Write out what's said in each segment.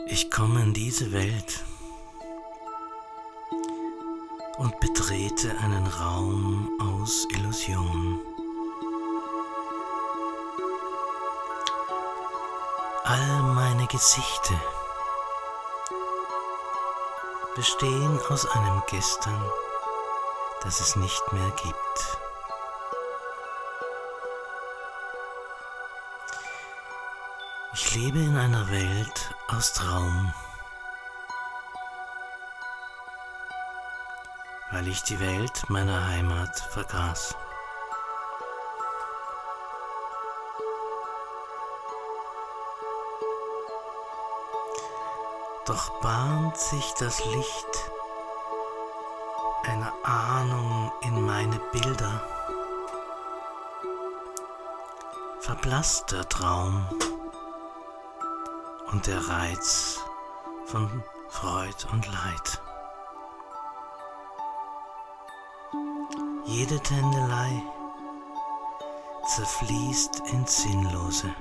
Ich komme in diese Welt und betrete einen Raum aus Illusion. All meine Gesichter bestehen aus einem Gestern, das es nicht mehr gibt. Ich lebe in einer Welt aus Traum, weil ich die Welt meiner Heimat vergaß. Doch bahnt sich das Licht einer Ahnung in meine Bilder, verblasst der Traum und der Reiz von Freud und Leid. Jede Tändelei zerfließt ins Sinnlose.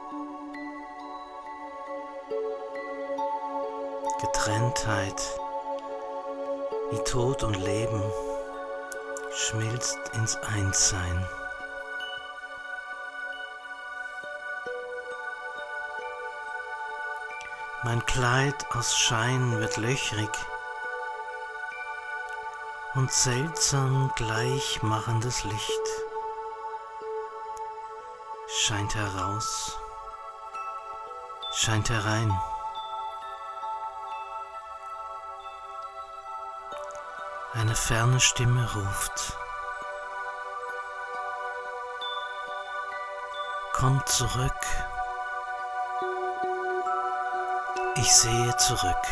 Getrenntheit wie Tod und Leben schmilzt ins Einssein. Mein Kleid aus Schein wird löchrig und seltsam gleichmachendes Licht scheint heraus, scheint herein. Eine ferne Stimme ruft: Komm zurück. Ich sehe zurück.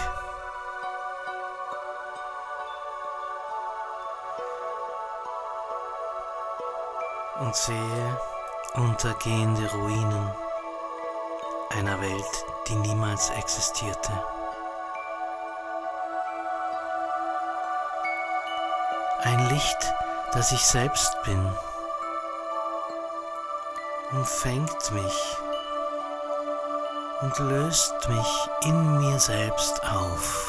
Und sehe untergehende Ruinen einer Welt, die niemals existierte. Ein Licht, das ich selbst bin, umfängt mich und löst mich in mir selbst auf.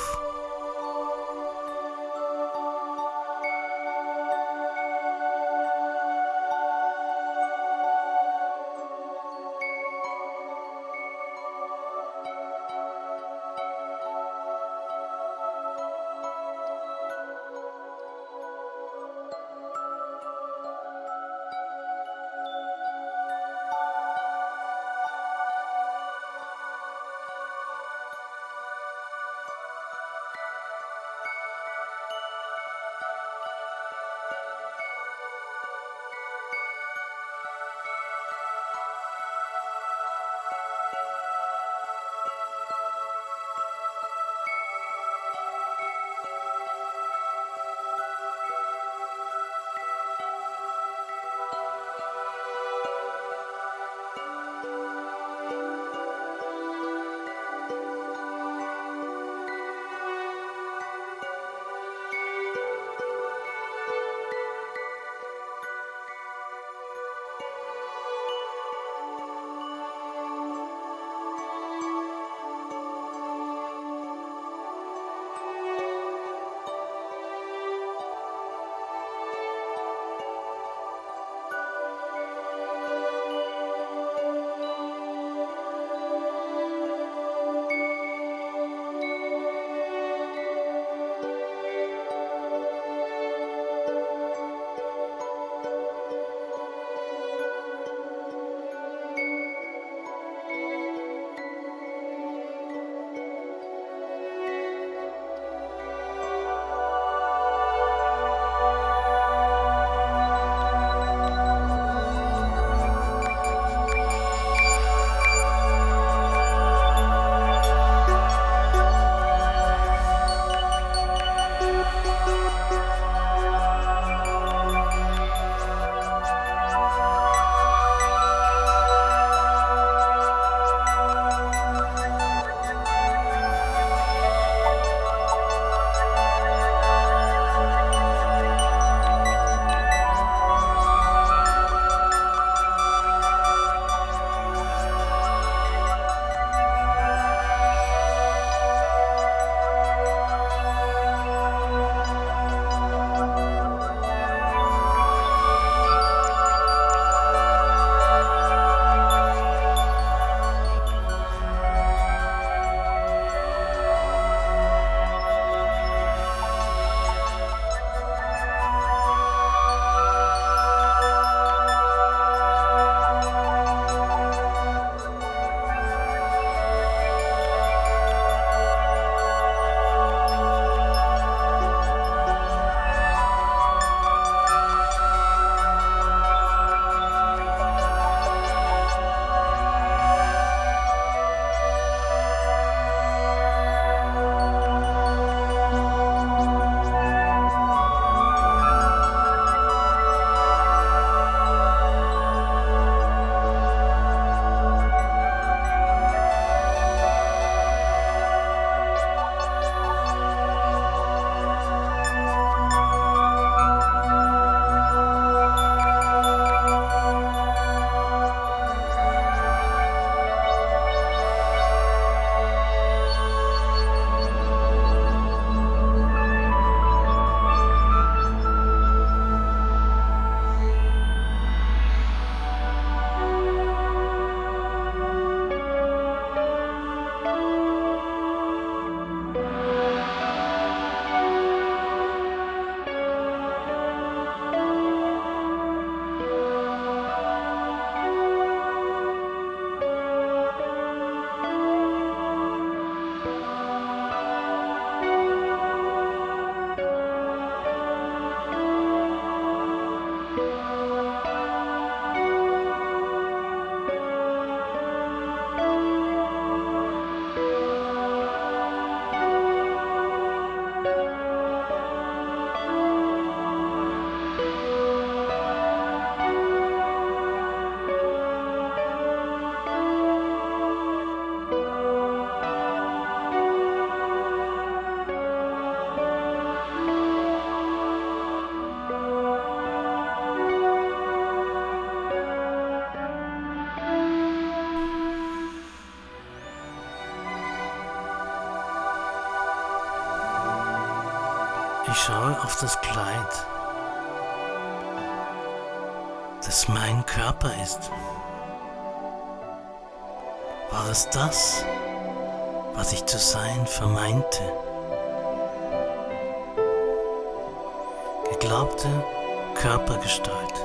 Ich schaue auf das Kleid, das mein Körper ist. War es das, was ich zu sein vermeinte? Geglaubte Körpergestalt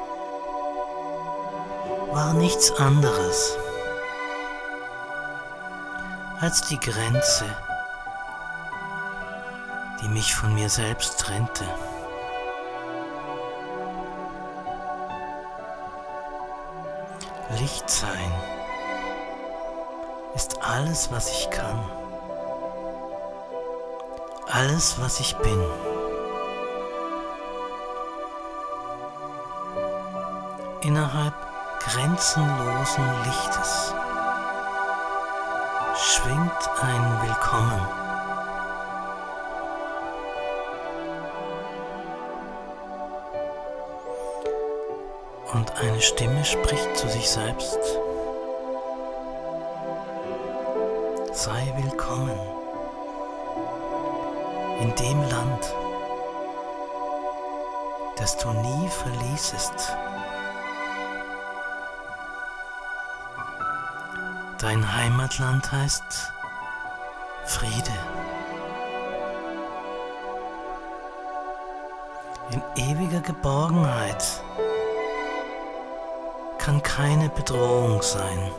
war nichts anderes als die Grenze, die mich von mir selbst trennte. Licht sein ist alles, was ich kann, alles, was ich bin. Innerhalb grenzenlosen Lichtes schwingt ein Willkommen. Und eine Stimme spricht zu sich selbst: Sei willkommen in dem Land, das du nie verließest. Dein Heimatland heißt Friede. In ewiger Geborgenheit kann keine Bedrohung sein.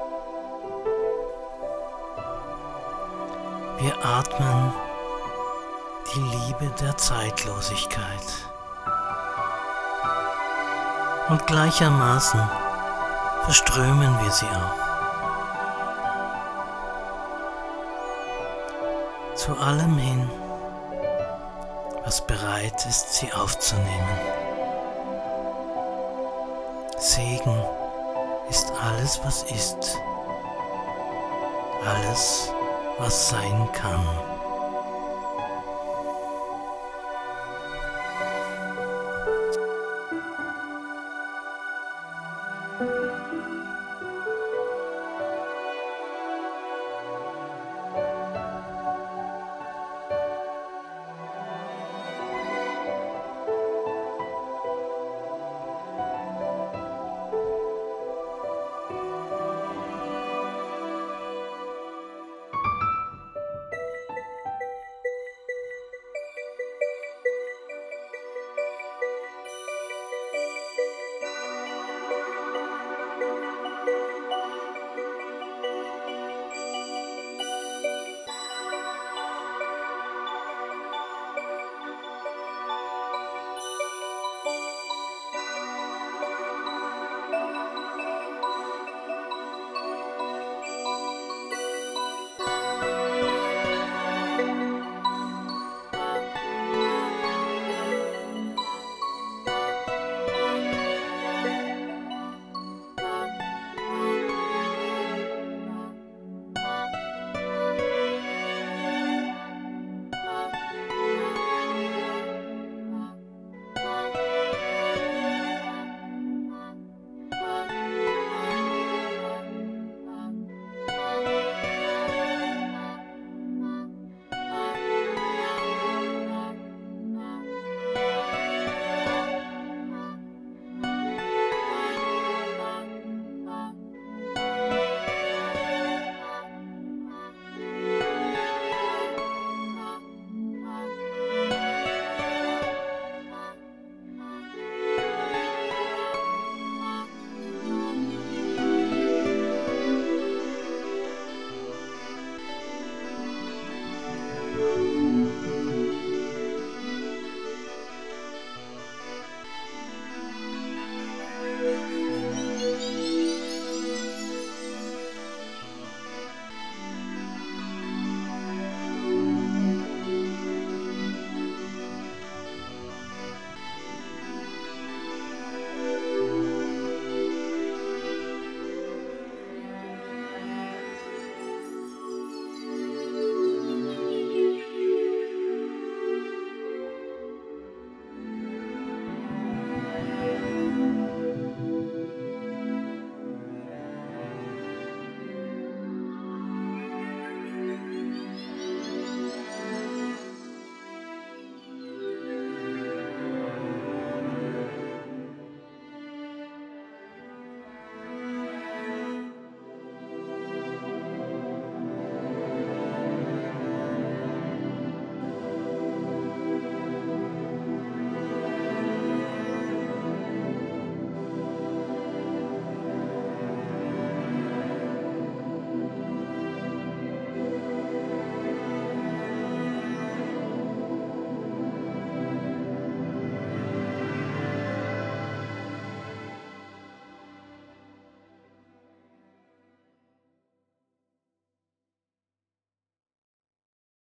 Wir atmen die Liebe der Zeitlosigkeit. Und gleichermaßen verströmen wir sie auch. Zu allem hin, was bereit ist, sie aufzunehmen. Segen ist alles, was ist, alles, was sein kann.